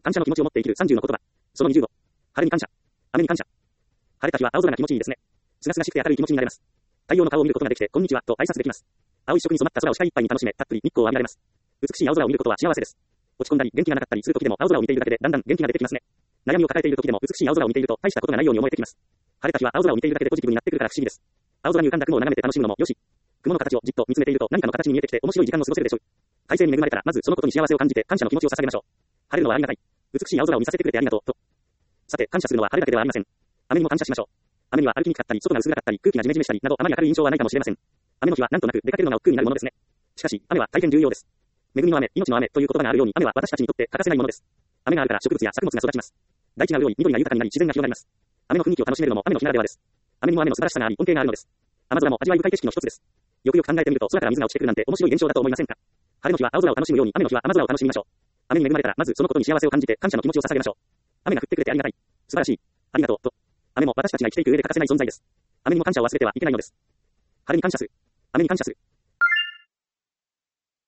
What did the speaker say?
感謝の気持ちを持って生きる30の言葉。その20度。晴れに感謝。雨に感謝。晴れた日は青空が気持ちいいですね。すがすがしくて明るい気持ちになれます。太陽の顔を見ることができて、こんにちはと挨拶できます。青一色に染まった空を視界いっぱいに楽しめ、たっぷり日光を浴びられます。美しい青空を見ることは幸せです。落ち込んだり元気がなかったりする時でも青空を見ているだけでだんだん元気が出てきますね。悩みを抱えている時でも美しい青空を見ていると大したことがないように思えてきます。晴れた日は青空を見ているだけでポジティブになってくるから不思議です。青空に浮かんだ雲を眺めて楽しむのもよし。雲の形をじっと見つめていると何かの形に見えてきて面白い時間を過ごせるでしょう。快晴に恵まれたらまずそのことに幸せを感じて感謝の気持ちを捧げましょう。晴れるのはありがたい。美しい青空を見させてくれてありがとうと。さて感謝するのは晴れだけではありません。雨にも感謝しましょう。雨には歩きにくかったり外が薄暗かったり空気がジメジメしたりなどあまり明るい印象はないかもしれません。雨の日はなんとなく出かけるのが億劫になるものですね。しかし雨は大変重要です。恵みの雨、命の雨という言葉があるように雨は私たちにとって欠かせないものです。雨があるから植物や作物が育ちます。大地が潤い、緑が豊かになり自然が広がります。雨の雰囲気を楽しめるのも雨の日ならではです。雨にも雨の素晴らしさがあり恩恵があるのです。雨空も味わい深い景色の一つです。よくよく考えてみると空から水が落ちてくるなんて面白い現象だと思いませんか。晴れの日は青空を楽しむように雨の日は雨空を楽しみましょう。雨に恵まれたらまずそのことに幸せを感じて感謝の気持ちを捧げましょう。雨が降ってくれてありがたい。素晴らしい。ありがとうと。雨も私たちが生きていく上で欠かせない存在です。雨にも感謝を忘れてはいけないのです。晴れに感謝する。雨に感謝する。